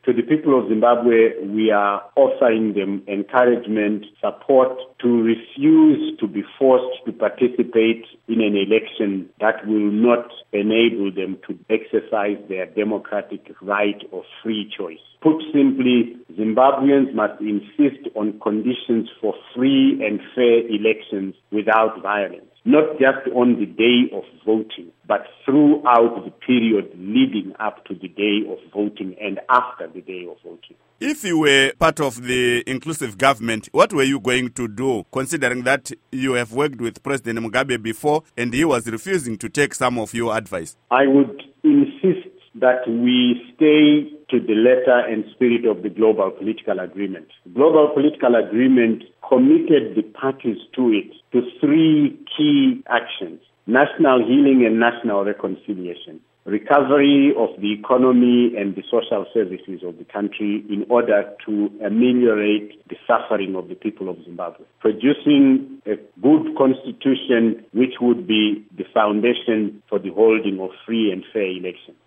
To the people of Zimbabwe, we are offering them encouragement, support to refuse to be forced to participate in an election that will not enable them to exercise their democratic right of free choice. Put simply, Zimbabweans must insist on conditions for free and fair elections without violence, not just on the day of voting, but throughout the period leading up to the day of voting and after the day of voting. If you were part of the inclusive government, what were you going to do, considering that you have worked with President Mugabe before and he was refusing to take some of your advice? I would insist that we stay to the letter and spirit of the global political agreement. The global political agreement committed the parties to it to three key actions: national healing and national reconciliation, recovery of the economy and the social services of the country in order to ameliorate the suffering of the people of Zimbabwe, producing a good constitution which would be the foundation for the holding of free and fair elections.